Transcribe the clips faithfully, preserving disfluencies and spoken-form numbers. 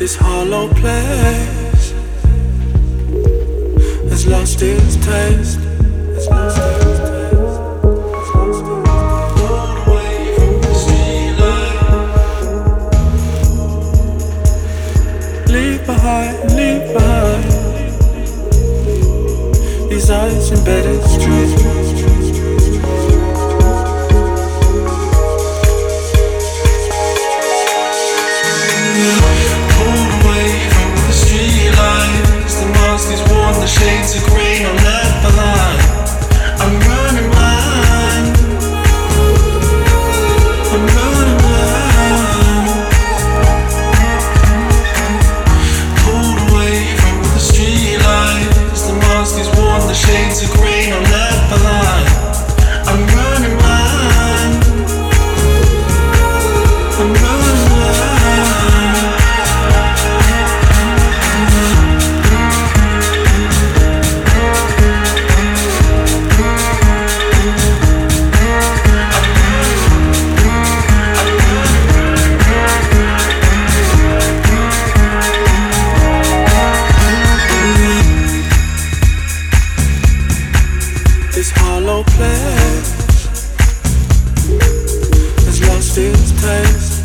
This hollow place has lost its taste. Has lost its taste. Has lost its taste. Rolled away from the streetlight. Leave behind, leave behind these ice embedded streets. The shades of green are left behind. I'm running blind. I'm running blind. Pulled away from the street lights. The mask is worn. The shades of green are left behind. I'm running blind. I'm running blind. Place has lost its taste.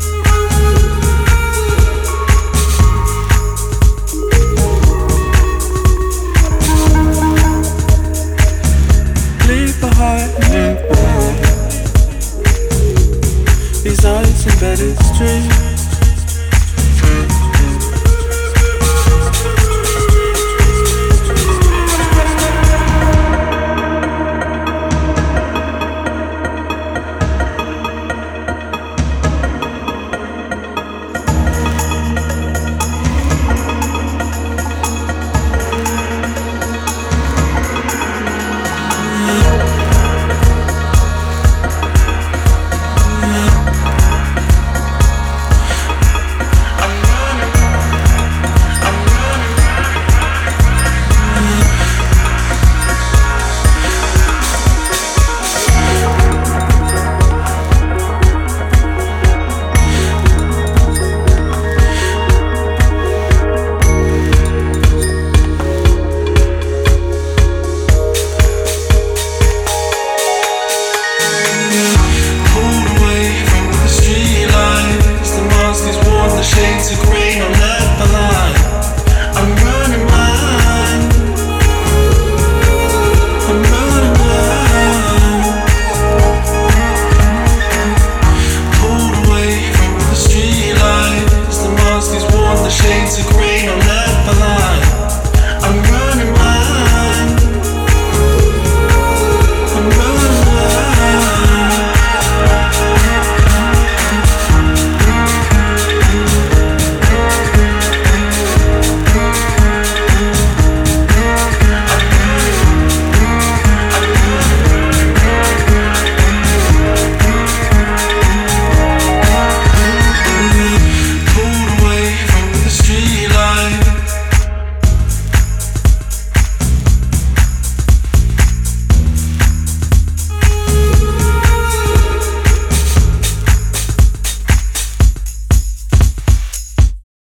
Leave behind, leave behind these ice embedded streets.